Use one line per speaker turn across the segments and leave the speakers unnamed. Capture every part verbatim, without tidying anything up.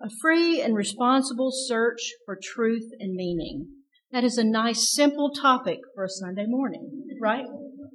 A free and responsible search for truth and meaning. That is a nice, simple topic for a Sunday morning, right?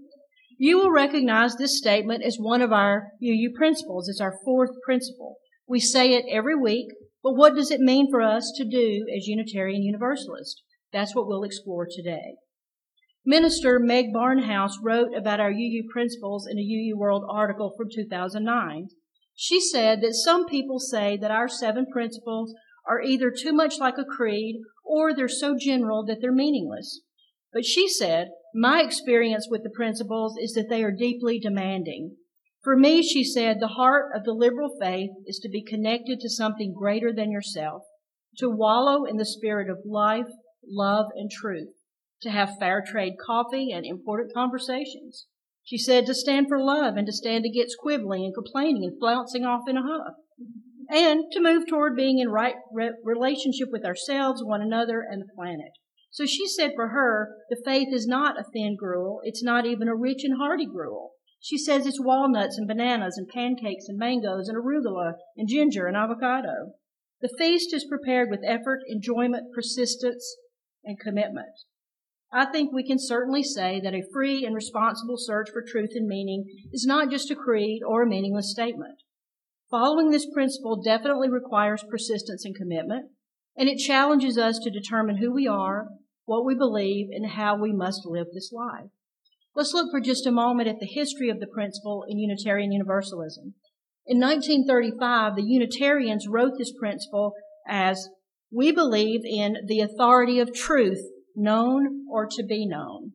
You will recognize this statement as one of our U U principles. It's our fourth principle. We say it every week, but what does it mean for us to do as Unitarian Universalists? That's what we'll explore today. Minister Meg Barnhouse wrote about our U U principles in a U U World article from two thousand nine. She said that some people say that our seven principles are either too much like a creed or they're so general that they're meaningless. But she said, my experience with the principles is that they are deeply demanding. For me, she said, the heart of the liberal faith is to be connected to something greater than yourself, to wallow in the spirit of life, love, and truth, to have fair trade coffee and important conversations. She said to stand for love and to stand against quibbling and complaining and flouncing off in a huff, and to move toward being in right re- relationship with ourselves, one another, and the planet. So she said for her, the faith is not a thin gruel. It's not even a rich and hearty gruel. She says it's walnuts and bananas and pancakes and mangoes and arugula and ginger and avocado. The feast is prepared with effort, enjoyment, persistence, and commitment. I think we can certainly say that a free and responsible search for truth and meaning is not just a creed or a meaningless statement. Following this principle definitely requires persistence and commitment, and it challenges us to determine who we are, what we believe, and how we must live this life. Let's look for just a moment at the history of the principle in Unitarian Universalism. In nineteen thirty-five, the Unitarians wrote this principle as, we believe in the authority of truth, known or to be known.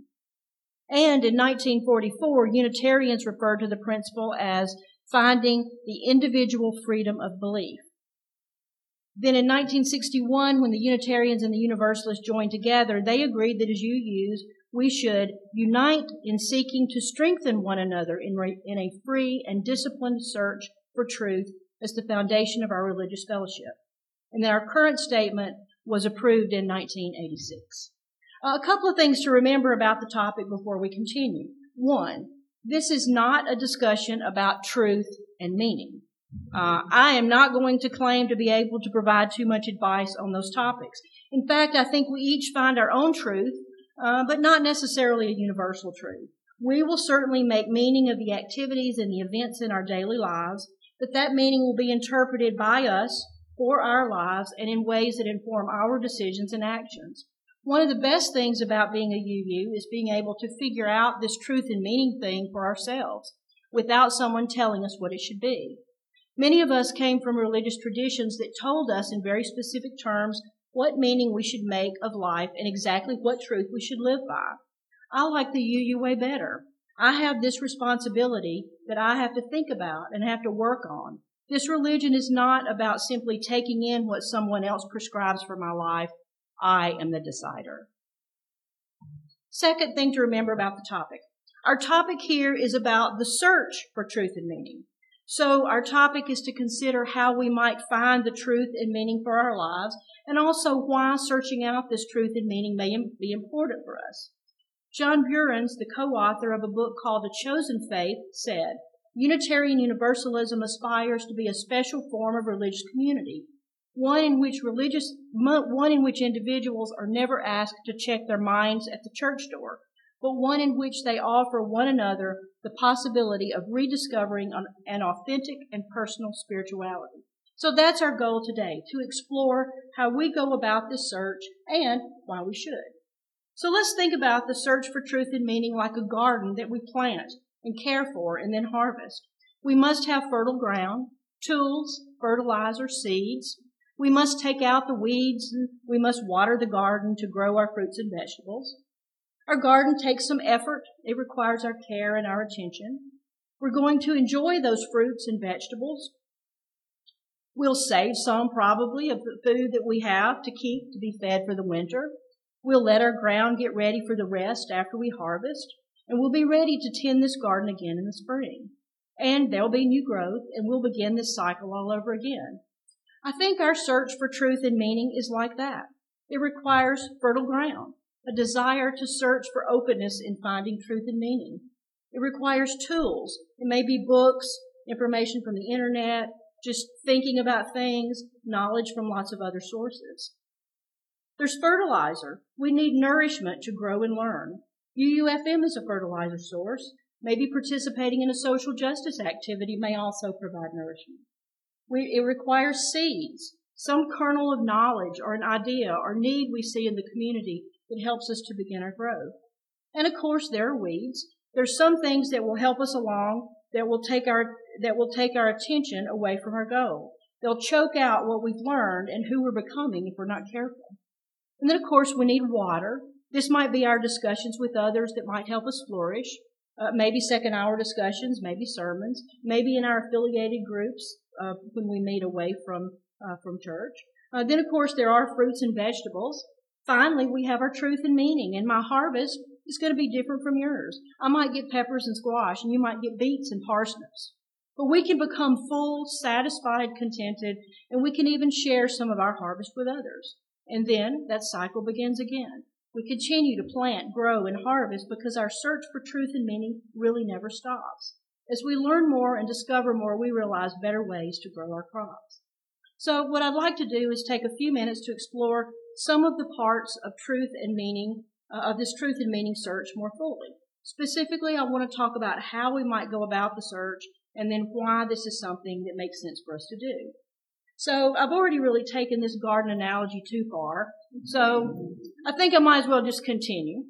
And in nineteen forty-four, Unitarians referred to the principle as finding the individual freedom of belief. Then in nineteen sixty-one, when the Unitarians and the Universalists joined together, they agreed that as U Us, we should unite in seeking to strengthen one another in, re- in a free and disciplined search for truth as the foundation of our religious fellowship. And then our current statement was approved in nineteen eighty-six. Uh, a couple of things to remember about the topic before we continue. One, this is not a discussion about truth and meaning. Uh, I am not going to claim to be able to provide too much advice on those topics. In fact, I think we each find our own truth, uh, but not necessarily a universal truth. We will certainly make meaning of the activities and the events in our daily lives, but that meaning will be interpreted by us for our lives and in ways that inform our decisions and actions. One of the best things about being a U U is being able to figure out this truth and meaning thing for ourselves without someone telling us what it should be. Many of us came from religious traditions that told us in very specific terms what meaning we should make of life and exactly what truth we should live by. I like the U U way better. I have this responsibility that I have to think about and have to work on. This religion is not about simply taking in what someone else prescribes for my life. I am the decider. Second thing to remember about the topic. Our topic here is about the search for truth and meaning. So our topic is to consider how we might find the truth and meaning for our lives, and also why searching out this truth and meaning may be important for us. John Burens, the co-author of a book called A Chosen Faith, said, Unitarian Universalism aspires to be a special form of religious community, one in which religious, one in which individuals are never asked to check their minds at the church door, but one in which they offer one another the possibility of rediscovering an authentic and personal spirituality. So that's our goal today, to explore how we go about this search and why we should. So let's think about the search for truth and meaning like a garden that we plant and care for and then harvest. We must have fertile ground, tools, fertilizer, seeds. We must take out the weeds, and we must water the garden to grow our fruits and vegetables. Our garden takes some effort. It requires our care and our attention. We're going to enjoy those fruits and vegetables. We'll save some probably of the food that we have to keep to be fed for the winter. We'll let our ground get ready for the rest after we harvest, and we'll be ready to tend this garden again in the spring. And there'll be new growth, and we'll begin this cycle all over again. I think our search for truth and meaning is like that. It requires fertile ground, a desire to search for openness in finding truth and meaning. It requires tools. It may be books, information from the internet, just thinking about things, knowledge from lots of other sources. There's fertilizer. We need nourishment to grow and learn. U U F M is a fertilizer source. Maybe participating in a social justice activity may also provide nourishment. We, it requires seeds, some kernel of knowledge or an idea or need we see in the community that helps us to begin our growth. And of course, there are weeds. There's some things that will help us along that will take our that will take our attention away from our goal. They'll choke out what we've learned and who we're becoming if we're not careful. And then, of course, we need water. This might be our discussions with others that might help us flourish. Uh, maybe second hour discussions, maybe sermons, maybe in our affiliated groups uh, when we meet away from uh, from church. Uh, then, of course, there are fruits and vegetables. Finally, we have our truth and meaning. And my harvest is going to be different from yours. I might get peppers and squash, and you might get beets and parsnips. But we can become full, satisfied, contented, and we can even share some of our harvest with others. And then that cycle begins again. We continue to plant, grow, and harvest because our search for truth and meaning really never stops. As we learn more and discover more, we realize better ways to grow our crops. So what I'd like to do is take a few minutes to explore some of the parts of truth and meaning, uh, of this truth and meaning search more fully. Specifically, I want to talk about how we might go about the search and then why this is something that makes sense for us to do. So I've already really taken this garden analogy too far, so I think I might as well just continue.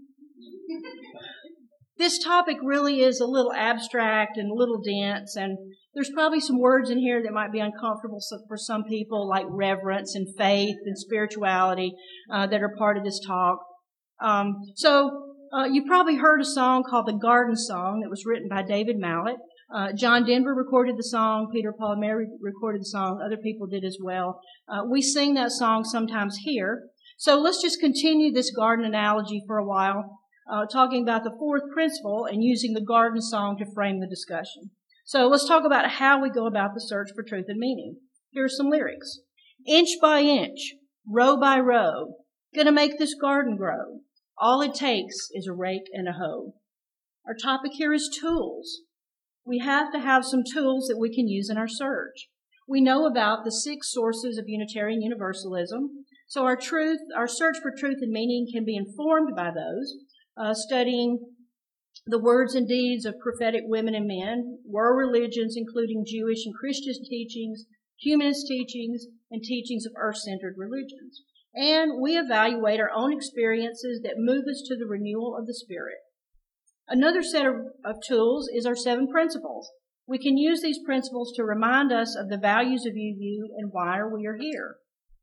This topic really is a little abstract and a little dense, and there's probably some words in here that might be uncomfortable for some people, like reverence and faith and spirituality uh, that are part of this talk. Um, so uh, you probably heard a song called the Garden Song that was written by David Mallet. Uh, John Denver recorded the song. Peter Paul Mary recorded the song. Other people did as well. Uh, we sing that song sometimes here. So let's just continue this garden analogy for a while, uh, talking about the fourth principle and using the garden song to frame the discussion. So let's talk about how we go about the search for truth and meaning. Here are some lyrics. Inch by inch, row by row, gonna make this garden grow. All it takes is a rake and a hoe. Our topic here is tools. We have to have some tools that we can use in our search. We know about the six sources of Unitarian Universalism, so our truth, our search for truth and meaning can be informed by those, uh, studying the words and deeds of prophetic women and men, world religions, including Jewish and Christian teachings, humanist teachings, and teachings of earth-centered religions. And we evaluate our own experiences that move us to the renewal of the Spirit. Another set of, of tools is our seven principles. We can use these principles to remind us of the values of U U and why we are here.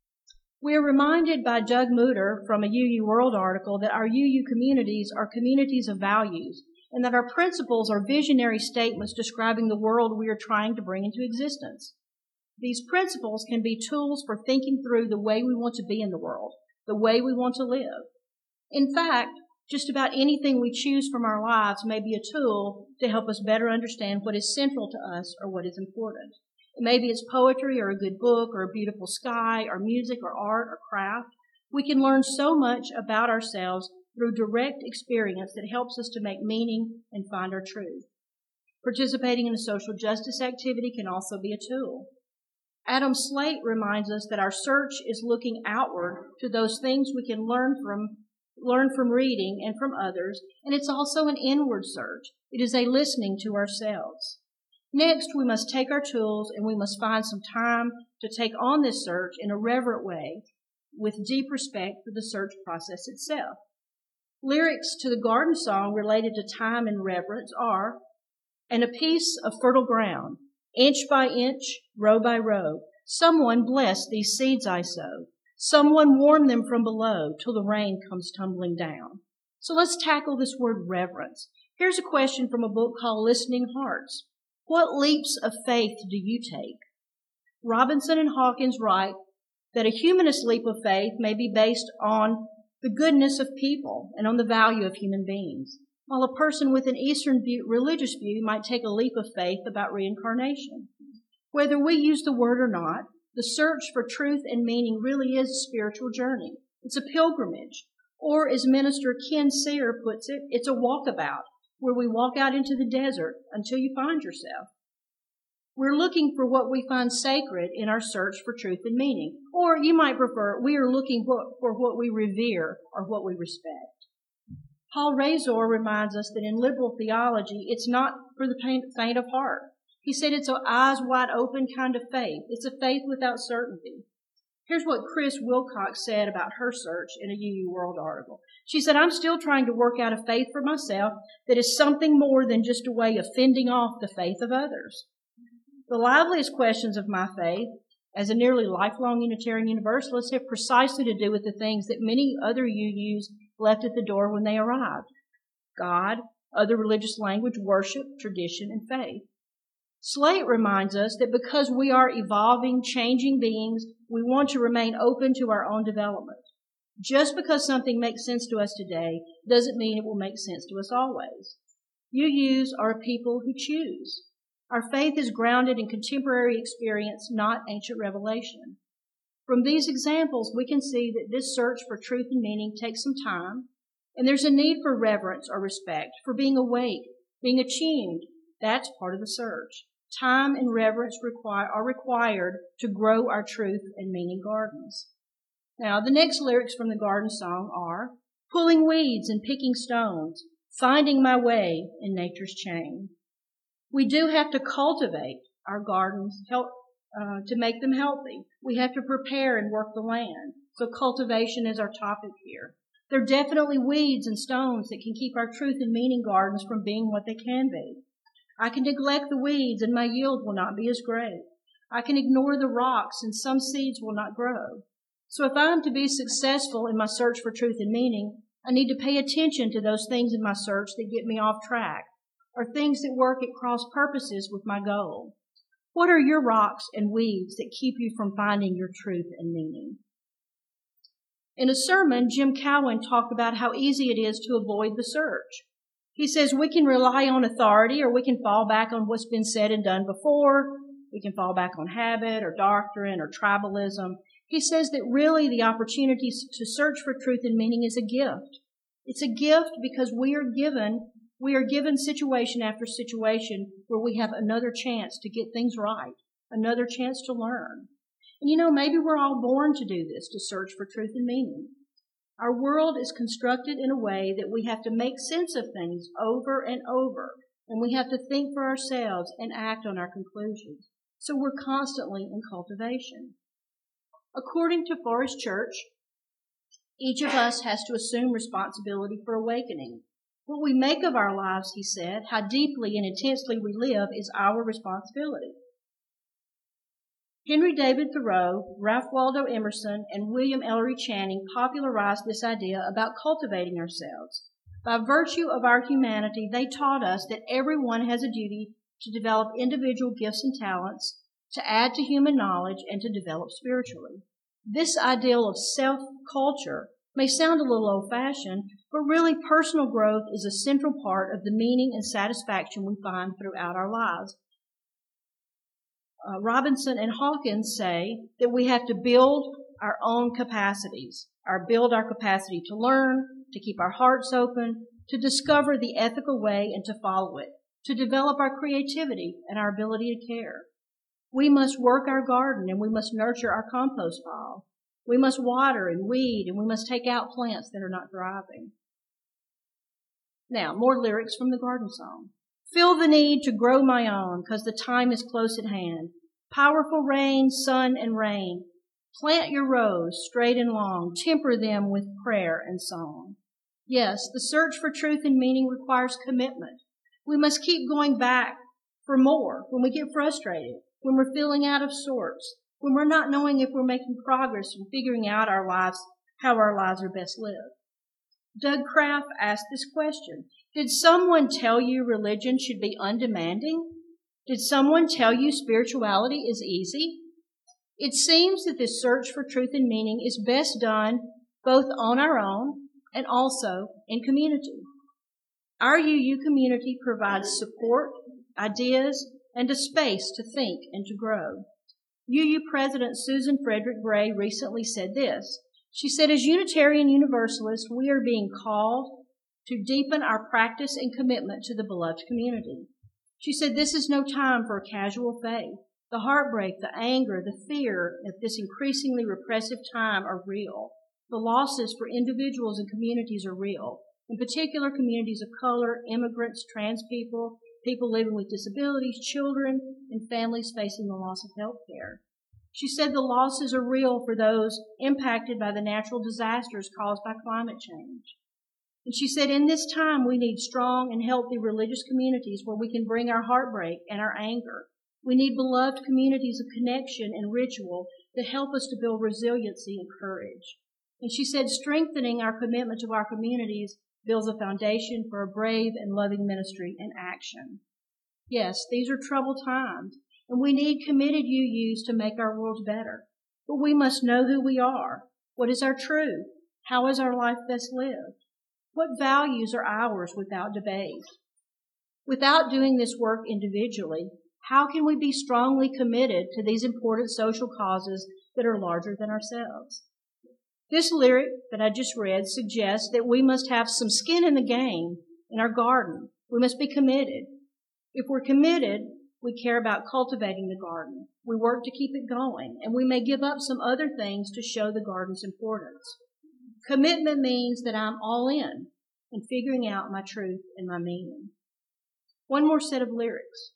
We are reminded by Doug Mutter from a U U World article that our U U communities are communities of values and that our principles are visionary statements describing the world we are trying to bring into existence. These principles can be tools for thinking through the way we want to be in the world, the way we want to live. In fact, just about anything we choose from our lives may be a tool to help us better understand what is central to us or what is important. Maybe it's poetry or a good book or a beautiful sky or music or art or craft. We can learn so much about ourselves through direct experience that helps us to make meaning and find our truth. Participating in a social justice activity can also be a tool. Adam Slate reminds us that our search is looking outward to those things we can learn from learn from reading and from others, and it's also an inward search. It is a listening to ourselves. Next, we must take our tools and we must find some time to take on this search in a reverent way with deep respect for the search process itself. Lyrics to the garden song related to time and reverence are, and a piece of fertile ground, inch by inch, row by row, someone bless these seeds I sow. Someone warm them from below till the rain comes tumbling down. So let's tackle this word reverence. Here's a question from a book called Listening Hearts. What leaps of faith do you take? Robinson and Hawkins write that a humanist leap of faith may be based on the goodness of people and on the value of human beings, while a person with an Eastern view, religious view might take a leap of faith about reincarnation. Whether we use the word or not, the search for truth and meaning really is a spiritual journey. It's a pilgrimage. Or, as Minister Ken Sear puts it, it's a walkabout, where we walk out into the desert until you find yourself. We're looking for what we find sacred in our search for truth and meaning. Or you might prefer, we are looking for what we revere or what we respect. Paul Razor reminds us that in liberal theology, it's not for the faint of heart. He said it's an eyes wide open kind of faith. It's a faith without certainty. Here's what Chris Wilcox said about her search in a U U World article. She said, I'm still trying to work out a faith for myself that is something more than just a way of fending off the faith of others. The liveliest questions of my faith, as a nearly lifelong Unitarian Universalist, have precisely to do with the things that many other U Us left at the door when they arrived. God, other religious language, worship, tradition, and faith. Slate reminds us that because we are evolving, changing beings, we want to remain open to our own development. Just because something makes sense to us today doesn't mean it will make sense to us always. U Us are a people who choose. Our faith is grounded in contemporary experience, not ancient revelation. From these examples, we can see that this search for truth and meaning takes some time, and there's a need for reverence or respect, for being awake, being attuned. That's part of the search. Time and reverence require, are required to grow our truth and meaning gardens. Now, the next lyrics from the garden song are, pulling weeds and picking stones, finding my way in nature's chain. We do have to cultivate our gardens help, uh, to make them healthy. We have to prepare and work the land. So cultivation is our topic here. There are definitely weeds and stones that can keep our truth and meaning gardens from being what they can be. I can neglect the weeds and my yield will not be as great. I can ignore the rocks and some seeds will not grow. So if I am to be successful in my search for truth and meaning, I need to pay attention to those things in my search that get me off track, or things that work at cross purposes with my goal. What are your rocks and weeds that keep you from finding your truth and meaning? In a sermon, Jim Cowan talked about how easy it is to avoid the search. He says we can rely on authority, or we can fall back on what's been said and done before. We can fall back on habit or doctrine or tribalism. He says that really the opportunity to search for truth and meaning is a gift. It's a gift because we are given, we are given situation after situation where we have another chance to get things right, another chance to learn. And you know, maybe we're all born to do this, to search for truth and meaning. Our world is constructed in a way that we have to make sense of things over and over, and we have to think for ourselves and act on our conclusions. So we're constantly in cultivation. According to Forest Church, each of us has to assume responsibility for awakening. What we make of our lives, he said, how deeply and intensely we live is our responsibility. Henry David Thoreau, Ralph Waldo Emerson, and William Ellery Channing popularized this idea about cultivating ourselves. By virtue of our humanity, they taught us that everyone has a duty to develop individual gifts and talents, to add to human knowledge, and to develop spiritually. This ideal of self-culture may sound a little old-fashioned, but really personal growth is a central part of the meaning and satisfaction we find throughout our lives. Uh, Robinson and Hawkins say that we have to build our own capacities, or build our capacity to learn, to keep our hearts open, to discover the ethical way and to follow it, to develop our creativity and our ability to care. We must work our garden and we must nurture our compost pile. We must water and weed and we must take out plants that are not thriving. Now, more lyrics from the garden song. Feel the need to grow my own, because the time is close at hand. Powerful rain, sun, and rain. Plant your rows straight and long. Temper them with prayer and song. Yes, the search for truth and meaning requires commitment. We must keep going back for more when we get frustrated, when we're feeling out of sorts, when we're not knowing if we're making progress in figuring out our lives, how our lives are best lived. Doug Kraft asked this question. Did someone tell you religion should be undemanding? Did someone tell you spirituality is easy? It seems that this search for truth and meaning is best done both on our own and also in community. Our U U community provides support, ideas, and a space to think and to grow. U U President Susan Frederick Gray recently said this. She said, as Unitarian Universalists, we are being called to deepen our practice and commitment to the beloved community. She said, this is no time for a casual faith. The heartbreak, the anger, the fear at this increasingly repressive time are real. The losses for individuals and communities are real. In particular, communities of color, immigrants, trans people, people living with disabilities, children, and families facing the loss of health care. She said the losses are real for those impacted by the natural disasters caused by climate change. And she said, in this time, we need strong and healthy religious communities where we can bring our heartbreak and our anger. We need beloved communities of connection and ritual that help us to build resiliency and courage. And she said, strengthening our commitment to our communities builds a foundation for a brave and loving ministry and action. Yes, these are troubled times, and we need committed U Us to make our world better. But we must know who we are. What is our truth? How is our life best lived? What values are ours without debate? Without doing this work individually, how can we be strongly committed to these important social causes that are larger than ourselves? This lyric that I just read suggests that we must have some skin in the game in our garden. We must be committed. If we're committed, we care about cultivating the garden. We work to keep it going, and we may give up some other things to show the garden's importance. Commitment means that I'm all in and figuring out my truth and my meaning. One more set of lyrics.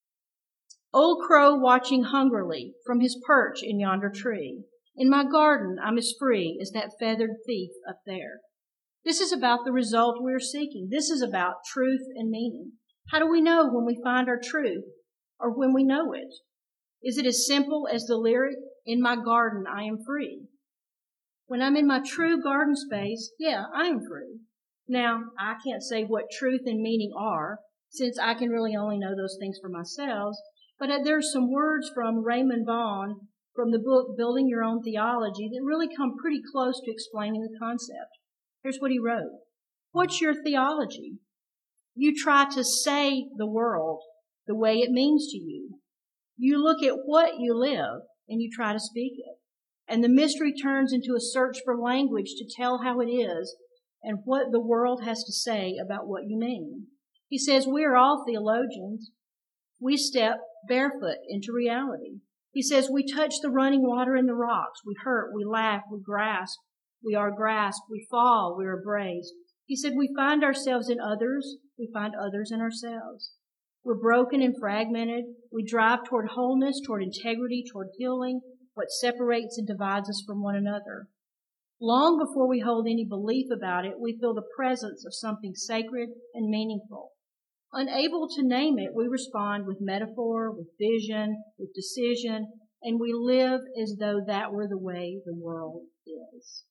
Old crow watching hungrily from his perch in yonder tree. In my garden, I'm as free as that feathered thief up there. This is about the result we're seeking. This is about truth and meaning. How do we know when we find our truth or when we know it? Is it as simple as the lyric, in my garden, I am free? When I'm in my true garden space, yeah, I am free. Now, I can't say what truth and meaning are, since I can really only know those things for myself, but there's some words from Raymond Vaughn from the book Building Your Own Theology that really come pretty close to explaining the concept. Here's what he wrote. What's your theology? You try to say the world the way it means to you. You look at what you live and you try to speak it. And the mystery turns into a search for language to tell how it is and what the world has to say about what you mean. He says we are all theologians. We step barefoot into reality. He says we touch the running water in the rocks. We hurt, we laugh, we grasp. We are grasped, we fall, we are braced. He said we find ourselves in others. We find others in ourselves. We're broken and fragmented. We drive toward wholeness, toward integrity, toward healing, what separates and divides us from one another. Long before we hold any belief about it, we feel the presence of something sacred and meaningful. Unable to name it, we respond with metaphor, with vision, with decision, and we live as though that were the way the world is.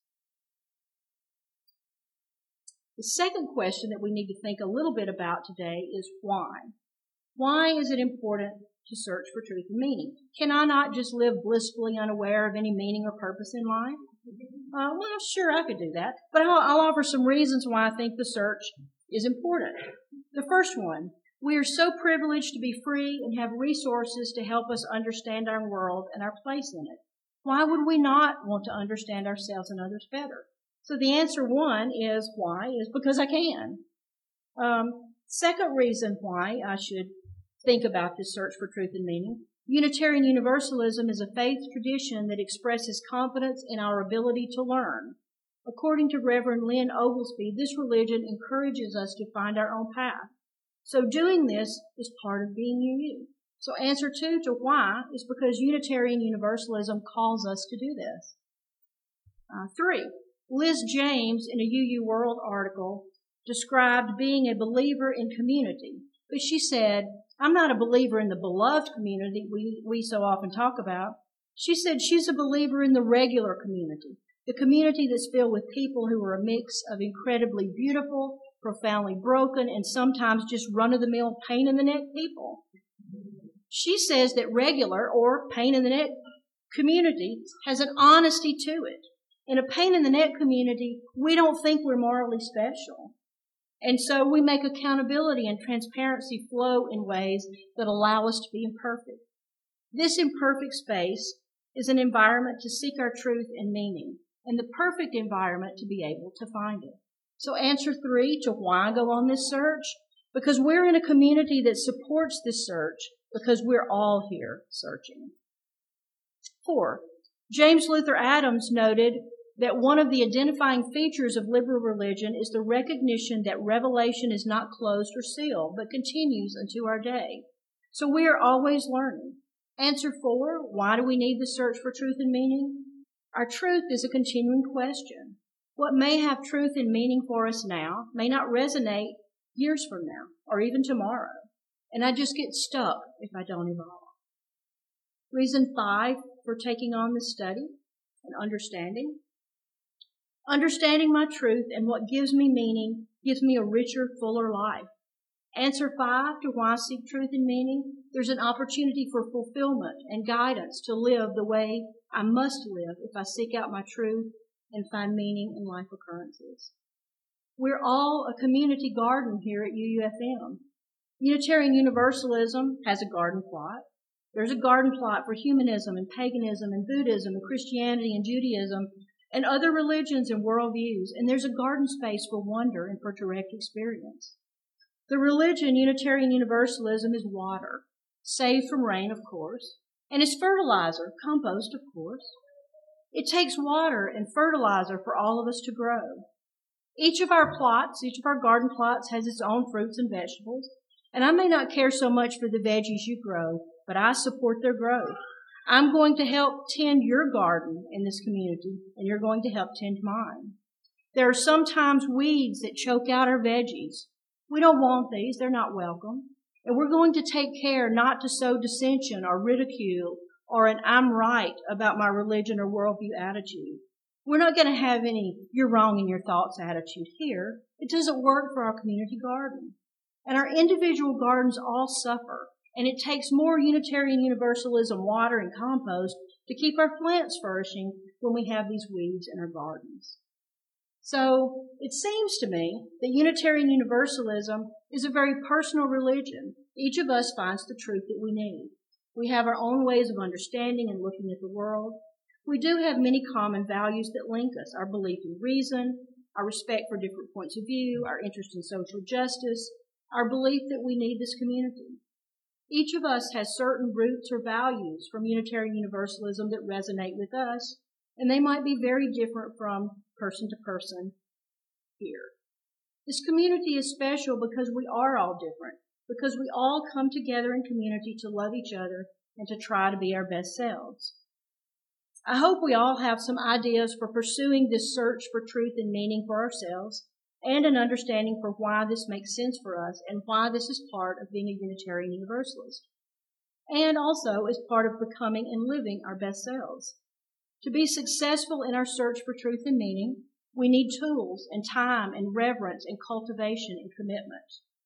The second question that we need to think a little bit about today is why. Why is it important to search for truth and meaning? Can I not just live blissfully unaware of any meaning or purpose in life? Uh, well, sure, I could do that, but I'll, I'll offer some reasons why I think the search is important. The first one, we are so privileged to be free and have resources to help us understand our world and our place in it. Why would we not want to understand ourselves and others better? So the answer one is why is because I can. Um, second reason why I should think about this search for truth and meaning. Unitarian Universalism is a faith tradition that expresses confidence in our ability to learn. According to Reverend Lynn Oglesby, this religion encourages us to find our own path. So doing this is part of being U U. So answer two to why is because Unitarian Universalism calls us to do this. Uh, three, Liz James in a U U World article described being a believer in community, but she said, I'm not a believer in the beloved community we, we so often talk about. She said she's a believer in the regular community, the community that's filled with people who are a mix of incredibly beautiful, profoundly broken, and sometimes just run-of-the-mill pain-in-the-neck people. She says that regular or pain-in-the-neck community has an honesty to it. In a pain-in-the-neck community, we don't think we're morally special. And so we make accountability and transparency flow in ways that allow us to be imperfect. This imperfect space is an environment to seek our truth and meaning, and the perfect environment to be able to find it. So answer three to why go on this search because we're in a community that supports this search because we're all here searching. Four, James Luther Adams noted that one of the identifying features of liberal religion is the recognition that revelation is not closed or sealed, but continues unto our day. So we are always learning. Answer four, why do we need the search for truth and meaning? Our truth is a continuing question. What may have truth and meaning for us now may not resonate years from now or even tomorrow, and I just get stuck if I don't evolve. Reason five for taking on this study and understanding. Understanding my truth and what gives me meaning gives me a richer, fuller life. Answer five to why I seek truth and meaning. There's an opportunity for fulfillment and guidance to live the way I must live if I seek out my truth and find meaning in life occurrences. We're all a community garden here at U U F M. Unitarian Universalism has a garden plot. There's a garden plot for humanism and paganism and Buddhism and Christianity and Judaism and other religions and worldviews, and there's a garden space for wonder and for direct experience. The religion, Unitarian Universalism, is water, saved from rain, of course, and is fertilizer, compost, of course. It takes water and fertilizer for all of us to grow. Each of our plots, each of our garden plots has its own fruits and vegetables, and I may not care so much for the veggies you grow, but I support their growth. I'm going to help tend your garden in this community, and you're going to help tend mine. There are sometimes weeds that choke out our veggies. We don't want these. They're not welcome. And we're going to take care not to sow dissension or ridicule or an I'm right about my religion or worldview attitude. We're not going to have any you're wrong in your thoughts attitude here. It doesn't work for our community garden. And our individual gardens all suffer. And it takes more Unitarian Universalism water and compost to keep our plants flourishing when we have these weeds in our gardens. So it seems to me that Unitarian Universalism is a very personal religion. Each of us finds the truth that we need. We have our own ways of understanding and looking at the world. We do have many common values that link us: our belief in reason, our respect for different points of view, our interest in social justice, our belief that we need this community. Each of us has certain roots or values from Unitarian Universalism that resonate with us, and they might be very different from person to person here. This community is special because we are all different, because we all come together in community to love each other and to try to be our best selves. I hope we all have some ideas for pursuing this search for truth and meaning for ourselves, and an understanding for why this makes sense for us and why this is part of being a Unitarian Universalist, and also as part of becoming and living our best selves. To be successful in our search for truth and meaning, we need tools and time and reverence and cultivation and commitment.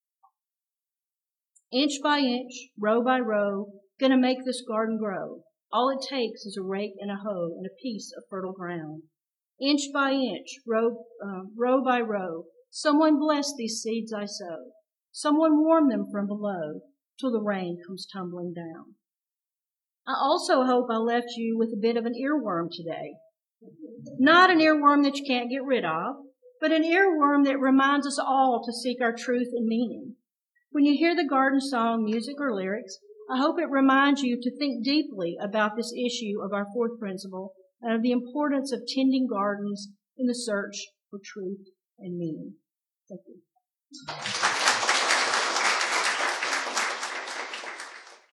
Inch by inch, row by row, gonna make this garden grow. All it takes is a rake and a hoe and a piece of fertile ground. Inch by inch, row, uh, row by row, someone bless these seeds I sow. Someone warm them from below till the rain comes tumbling down. I also hope I left you with a bit of an earworm today. Not an earworm that you can't get rid of, but an earworm that reminds us all to seek our truth and meaning. When you hear the garden song, music, or lyrics, I hope it reminds you to think deeply about this issue of our fourth principle and of the importance of tending gardens in the search for truth and meaning. Thank you.